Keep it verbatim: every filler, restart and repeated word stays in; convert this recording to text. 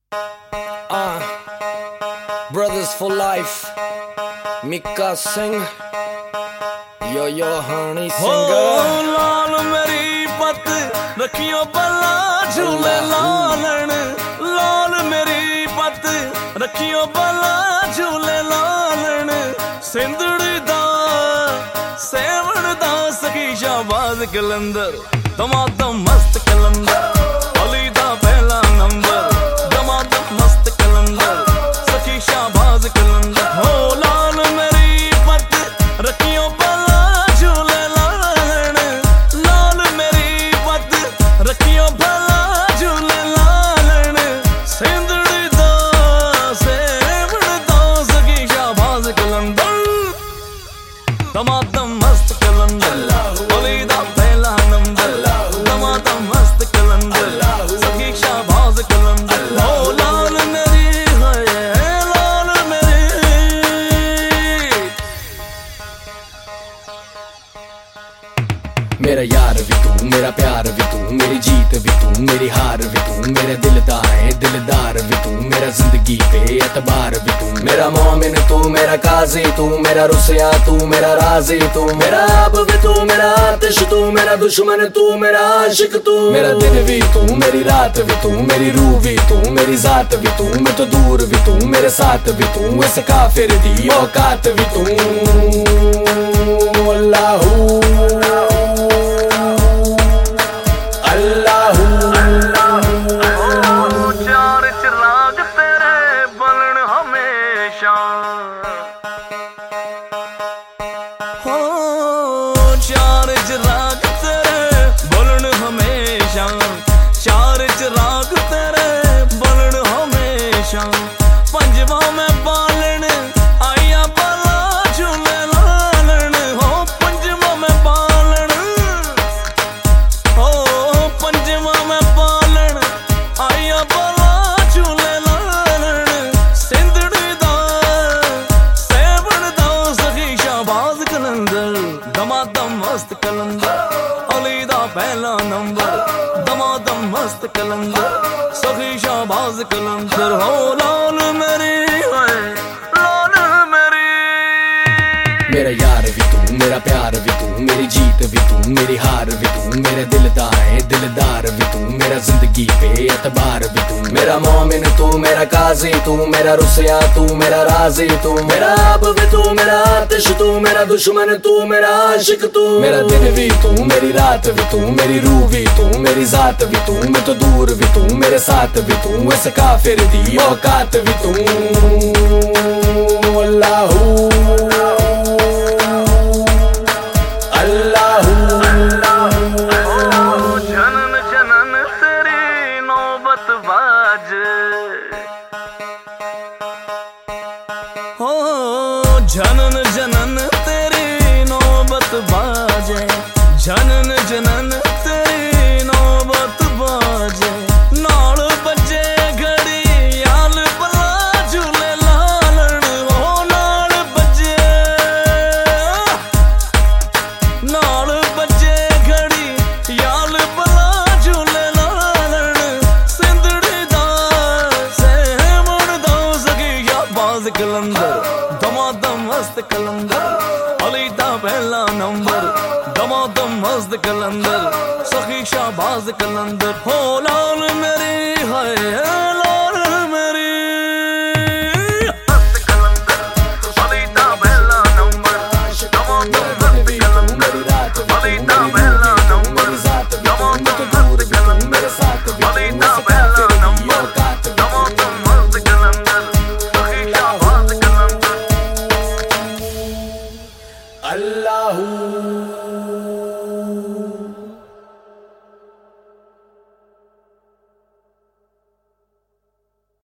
Uh, brothers for life, Mika Singh, yo yo honey singer. लाल मेरी पत रखियो बला झूले लालन, लाल मेरी पत रखियो बला झूले लालन, सिंधड़ी दा सेवण दा सखी शाहबाज कलंदर, दमादम मस्त कलंदर, अली दा पहला नंबर, दमादम मस्त कलंदर, सखी शाहबाज कलंदर। हो लाल मेरी पत रखियो बला झूले लालन, लाल मेरी पत रखियो भला झूले लालन, सिंधड़ी दा सेवण दा सखी शाहबाज कलंदर, दमादम मस्त कलंदर, अली दा पहला नंबर, दमादम मस्त कलंदर, सखी शाहबाज कलंदर। हो लाल मेरी है लाल मेरी, मेरा यार भी तू, मेरा प्यार भी तू, मेरी जीत भी तू, मेरी हार भी तू, मेरा दिलदार है दिलदार भी तू, मेरा जिंदगी पे एतबार भी तू, मेरा मोमिन तू, मेरा काजी तू, मेरा रुसया तू, मेरा राजी तू, मेरा अब भी तू, मेरा आतिश तू, मेरा दुश्मन तू, मेरा आशिक तू, मेरा दिन भी तू, मेरी रात भी तू, मेरी रूह भी तू, मेरी जात भी तू, मैं तो दूर भी तू, मेरे साथ भी तू, ऐसे काफिर दी औकात भी तू। अल्लाहू चार चिराग तेरे बलन हमेशा, हो चार चिराग तेरे बलन हमेशा, चार चिराग तेरे बलन हमेशा, पंजवा में बालन आया बला झूले लालन, हो पंजवा में बालन, हो पंजवा में बालन आया बला झूले लालन, सिंधड़ी दा सेवण दा सखी शाहबाज कलंदर, दमादम मस्त कलंदर, अली दा पहला नंबर, दमादम मस्त कलंदर, सखी शाहबाज कलंदर। हो लाल मेरी है लाल मेरी, मेरा यार भी तू, मेरा प्यार भी तू, मेरी जीत भी तू, मेरी हार भी तू, मेरा दिलदार है दिलदार भी तू, मेरा जिंदगी पे एतबार भी तू, मेरा मोमिन तू, मेरा काजी तू, मेरा रुसया तू, मेरा राजी तू, मेरा अब भी तू, मेरा आतिश तू, मेरा दुश्मन तू, मेरा आशिक तू, मेरा दिन भी तू, मेरी रात भी तू, मेरी रूह भी तू, मेरी जात भी तू, मैं तो दूर भी तू, मेरे साथ भी तू, ऐसे काफिर दी औकात भी तू। अल्लाहू जनन जनन तेरी नौबत बाजे, हो जनन जनन तेरी नौबत बाजे, जनन जनन तेरी नौबत बाजे, नाल बजे घड़ी याल बला झूले लालन, हो नाल बजे नाल बजे घड़ी याल बला झूले लालन, सिंधड़ी दा सेवण दा सखी शाहबाज कलंदर, दमादम मस्त कलंदर, अली दा पहला नंबर, दमादम मस्त कलंदर, सखी शाहबाज कलंदर। हो लाल मेरी है लाल मेरी, मस्त कलंदर, अली दा पहला नंबर, दमादम मस्त कलंदर, अली दा पहला नंबर, दमादम मस्त कलंदर, अली दा पहला नंबर, दमादम मस्त कलंदर, सखी शाहबाज कलंदर। अल्लाहू